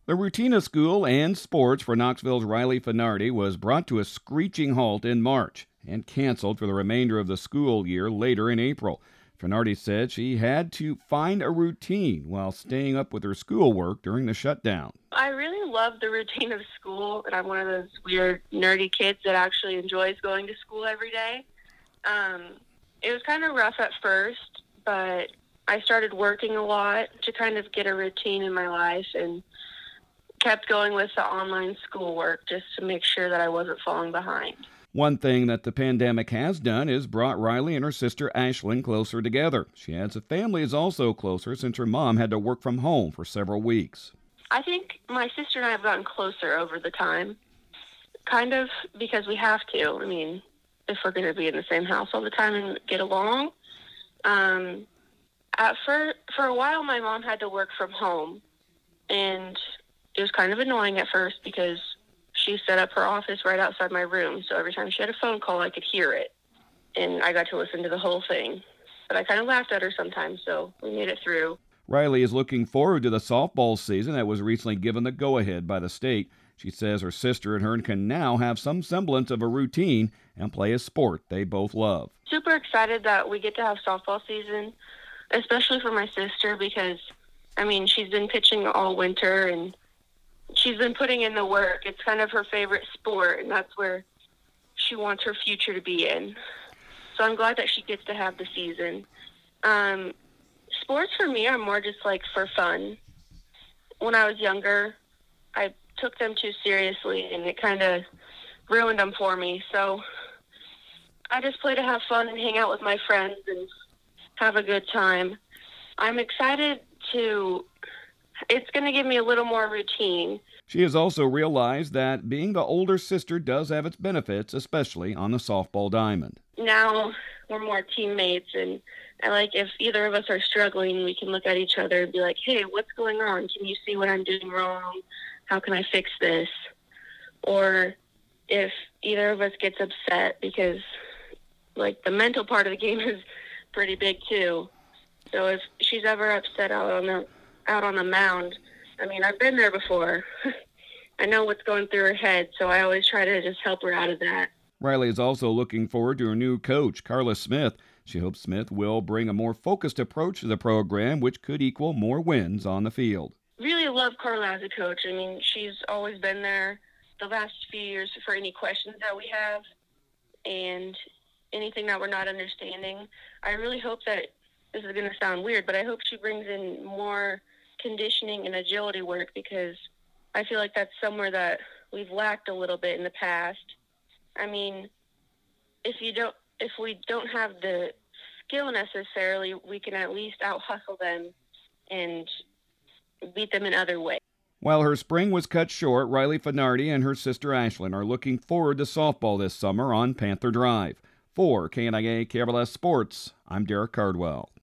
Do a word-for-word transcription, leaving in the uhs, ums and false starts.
The routine of school and sports for Knoxville's Riley Finardi was brought to a screeching halt in March and canceled for the remainder of the school year later in April. Finardi said she had to find a routine while staying up with her schoolwork during the shutdown. I really love the routine of school, and I'm one of those weird, nerdy kids that actually enjoys going to school every day. Um, it was kind of rough at first, but I started working a lot to kind of get a routine in my life and kept going with the online schoolwork just to make sure that I wasn't falling behind. One thing that the pandemic has done is brought Riley and her sister Ashlyn closer together. She adds the family is also closer since her mom had to work from home for several weeks. I think my sister and I have gotten closer over the time, kind of because we have to. I mean, if we're going to be in the same house all the time and get along. Um, at for, for a while, my mom had to work from home, and it was kind of annoying at first because she set up her office right outside my room, so every time she had a phone call, I could hear it, and I got to listen to the whole thing. But I kind of laughed at her sometimes, so we made it through. Riley is looking forward to the softball season that was recently given the go-ahead by the state. She says her sister and her can now have some semblance of a routine and play a sport they both love. Super excited that we get to have softball season, especially for my sister because, I mean, she's been pitching all winter and she's been putting in the work. It's kind of her favorite sport, and that's where she wants her future to be in. So I'm glad that she gets to have the season. Um, sports for me are more just like for fun. When I was younger, I took them too seriously, and it kind of ruined them for me. So I just play to have fun and hang out with my friends and have a good time. I'm excited to... It's going to give me a little more routine. She has also realized that being the older sister does have its benefits, especially on the softball diamond. Now we're more teammates, and I like if either of us are struggling, we can look at each other and be like, hey, what's going on? Can you see what I'm doing wrong? How can I fix this? Or if either of us gets upset because, like, the mental part of the game is pretty big too. So if she's ever upset out on the out on the mound, I mean, I've been there before. I know what's going through her head, so I always try to just help her out of that. Riley is also looking forward to her new coach, Carla Smith. She hopes Smith will bring a more focused approach to the program, which could equal more wins on the field. Really love Carla as a coach. I mean, she's always been there the last few years for any questions that we have and anything that we're not understanding. I really hope that, this is going to sound weird, but I hope she brings in more conditioning and agility work because I feel like that's somewhere that we've lacked a little bit in the past. I mean, if you don't, if we don't have the skill necessarily, we can at least out hustle them and beat them in other ways. While her spring was cut short, Riley Finardi and her sister Ashlyn are looking forward to softball this summer on Panther Drive. For K N I A K B L S Sports, I'm Derek Cardwell.